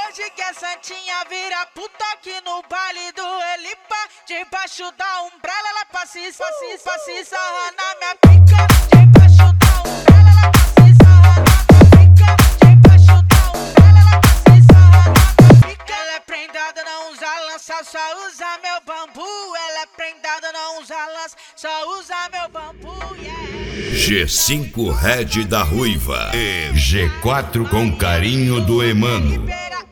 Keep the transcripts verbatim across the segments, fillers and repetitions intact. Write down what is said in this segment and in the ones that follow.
hoje que a Santinha vira puta aqui no baile do Elipa. Debaixo da umbrella ela passa e passa, passa e sarra na minha pica. Debaixo da umbrella ela passa e sarra na minha pica. Debaixo da umbrella ela passa e sarra na minha pica. Ela é prendada, não usa lança, só usa meu bambu. Ela é prendada, não usa lança, só usa meu bambu, yeah. G cinco Red da Ruiva e G quatro com carinho do Emano.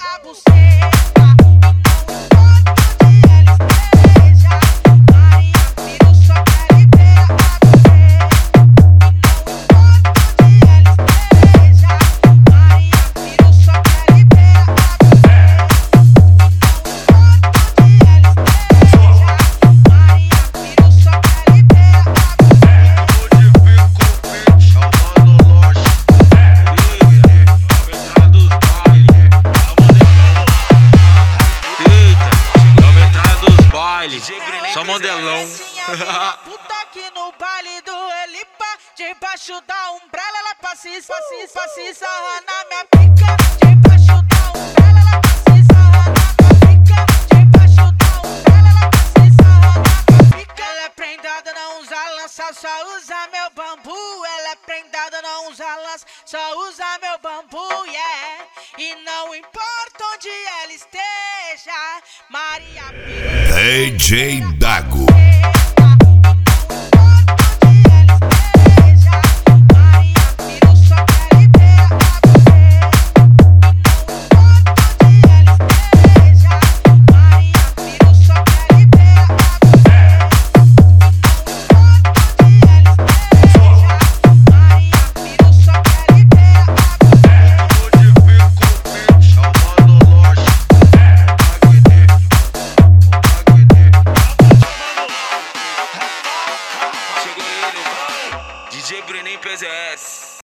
Só modelão. Puta aqui no baile do Elipa. Debaixo da umbrella ela passa e passa e passa e sarra na minha pica. Debaixo da umbrella ela passa e sarra na minha pica. Debaixo da umbrella ela passa e sarra na minha pica. Ela é prendada, não usa lança, só usa meu bambu. Ela é prendada, não usa lança, só usa meu bambu, yeah. E não importa onde ela esteja, Maria Pira. D J Dago. D J Brenin P Z S.